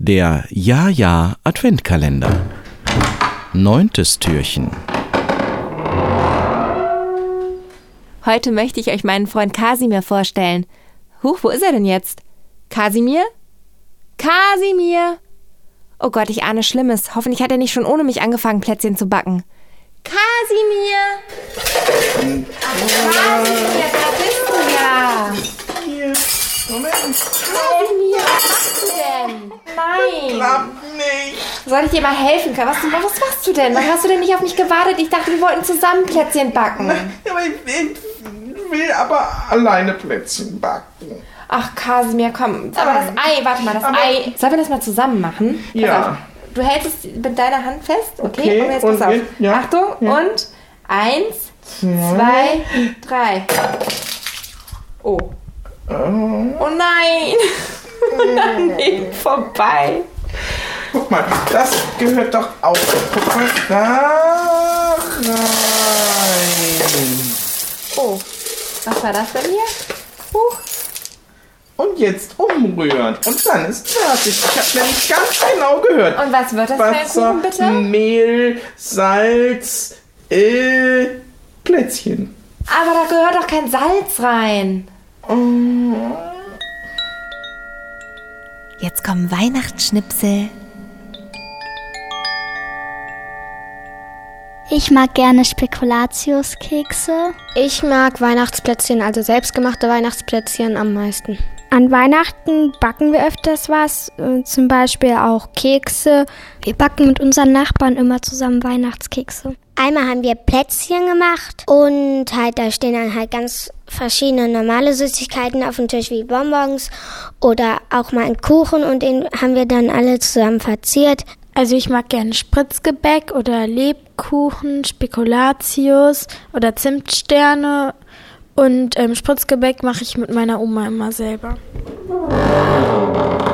Der Ja-Ja-Adventkalender. 9. Türchen. Heute möchte ich euch meinen Freund Kasimir vorstellen. Huch, wo ist er denn jetzt? Kasimir? Kasimir! Oh Gott, ich ahne Schlimmes. Hoffentlich hat er nicht schon ohne mich angefangen, Plätzchen zu backen. Kasimir! Kasimir, da bist du ja! Hier, Moment. Kasimir, was machst du denn? Nein! Klappt nicht. Soll ich dir mal helfen? Was machst du denn? Wann hast du denn nicht auf mich gewartet? Ich dachte, wir wollten zusammen Plätzchen backen. Ja, aber ich will aber alleine Plätzchen backen. Ach, Kasimir, komm. Aber das Ei, warte mal, das Ei. Sollen wir das mal zusammen machen? Pass Ja. auf. Du hältst es mit deiner Hand fest, okay? Okay, Und jetzt und pass auf. jetzt, ja. Achtung, Ja. und 1, 2, 3. Oh. Oh nein! Daneben vorbei. Guck mal, das gehört doch auch. Guck mal, da rein. Oh, was war das denn hier? Huch. Und jetzt umrühren. Und dann ist fertig. Ich habe nämlich ganz genau gehört. Und was wird das für ein Wasser, Kuchen, bitte? Mehl, Salz, Plätzchen. Aber da gehört doch kein Salz rein. Jetzt kommen Weihnachtsschnipsel. Ich mag gerne Spekulatiuskekse. Ich mag Weihnachtsplätzchen, also selbstgemachte Weihnachtsplätzchen am meisten. An Weihnachten backen wir öfters was, zum Beispiel auch Kekse. Wir backen mit unseren Nachbarn immer zusammen Weihnachtskekse. Einmal haben wir Plätzchen gemacht und halt da stehen dann halt ganz verschiedene normale Süßigkeiten auf dem Tisch wie Bonbons oder auch mal einen Kuchen und den haben wir dann alle zusammen verziert. Also ich mag gerne Spritzgebäck oder Lebkuchen, Spekulatius oder Zimtsterne. Und Spritzgebäck mache ich mit meiner Oma immer selber.